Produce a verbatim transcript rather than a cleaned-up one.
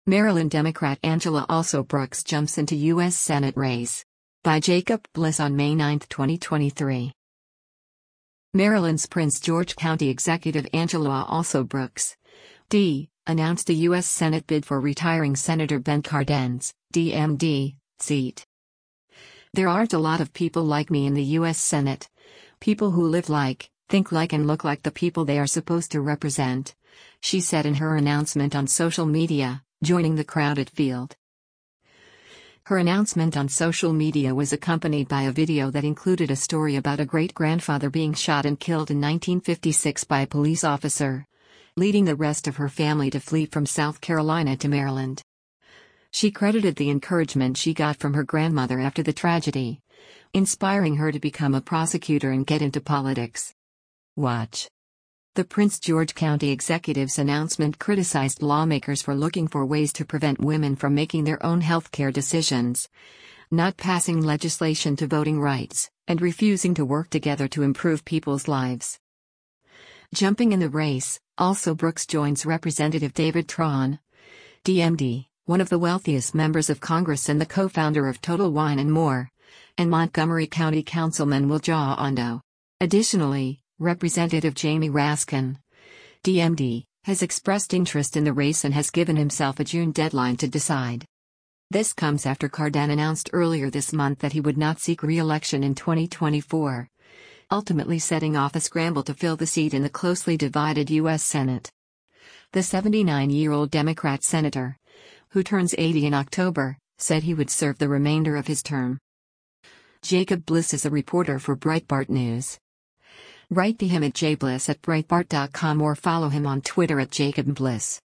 Maryland Democrat Angela Alsobrooks jumps into U S Senate race. By Jacob Bliss on May ninth, twenty twenty-three. Maryland's Prince George County Executive Angela Alsobrooks, D, announced a U S Senate bid for retiring Senator Ben Carden's, D M D, seat. There aren't a lot of people like me in the U S Senate. People who live like, think like and look like the people they are supposed to represent, she said in her announcement on social media, joining the crowded field. Her announcement on social media was accompanied by a video that included a story about a great-grandfather being shot and killed in nineteen fifty-six by a police officer, leading the rest of her family to flee from South Carolina to Maryland. She credited the encouragement she got from her grandmother after the tragedy, inspiring her to become a prosecutor and get into politics. Watch. The Prince George County executive's announcement criticized lawmakers for looking for ways to prevent women from making their own healthcare decisions, not passing legislation to voting rights, and refusing to work together to improve people's lives. Jumping in the race, Alsobrooks joins Representative David Tran, D M D, one of the wealthiest members of Congress and the co-founder of Total Wine and More, and Montgomery County Councilman Wiljaw Ondo. Additionally, Representative Jamie Raskin, D M D, has expressed interest in the race and has given himself a June deadline to decide. This comes after Carden announced earlier this month that he would not seek re-election in twenty twenty-four, ultimately setting off a scramble to fill the seat in the closely divided U S Senate. The seventy-nine-year-old Democrat senator, who turns eighty in October, said he would serve the remainder of his term. Jacob Bliss is a reporter for Breitbart News. Write to him at jbliss at breitbart dot com or follow him on Twitter at Jacob Bliss.